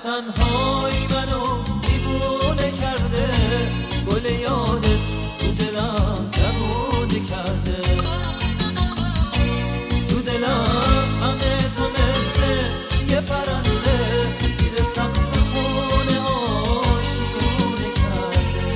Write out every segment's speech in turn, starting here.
تنهایی منو دیوونه کرده، گل یادت تو دلم جوونه کرده، تو دلم همه تو مثل یه پرنده زیر سقف خونه آشیونه کرده.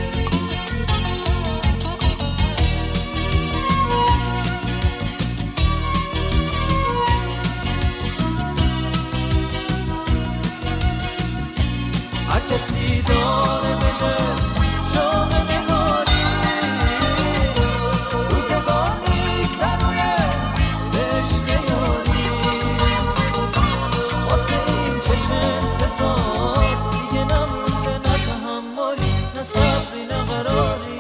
هر کسی داره بده شوق نگاری، روزگار میگذرونه به عشق یاری، واسه این چشم انتظار دیگه نمونده، نه تحملی نه صبری نه قراری.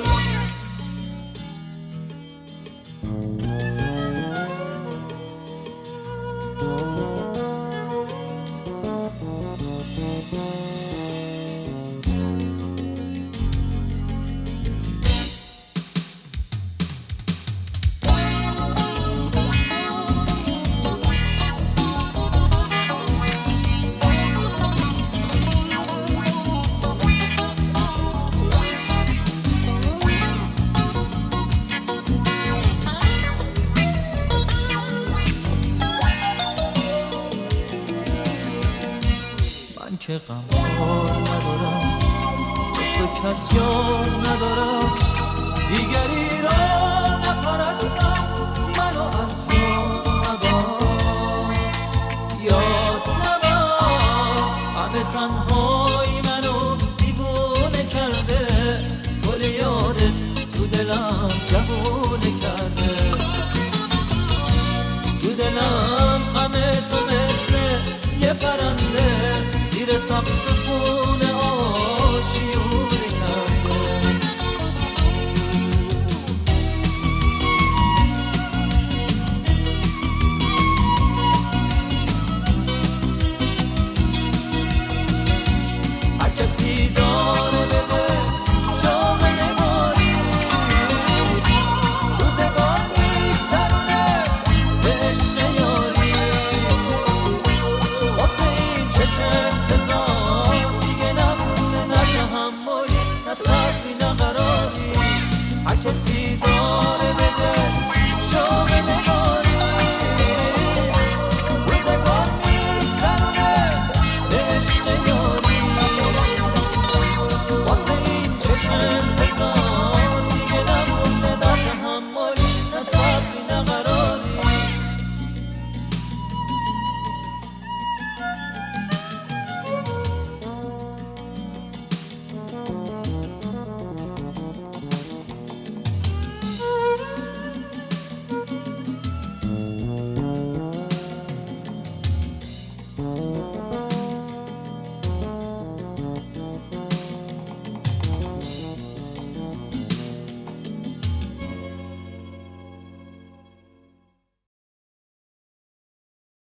من که غمخوار ندارم، دوست و کس یار ندارم، دیگری را نپرستم، منو از یاد نبر، یاد نبر. همه تنهایی منو دیوونه کرده، گل یادت تو دلم جوونه کرده، تو دلم همه تو مثل یه پرنده زیر سقف خونه آشیونه کرده. هر کسی داره بده شوق نگاری، روزگار میگذرونه به عشق یاری، واسه این چشم انتظار دیگه نمونه، نه تحملی نه صبری نه قراری. هر کسی داره بده شوق نگاری، روزگار میگذرونه به عشق یاری، واسه این چشم انتظار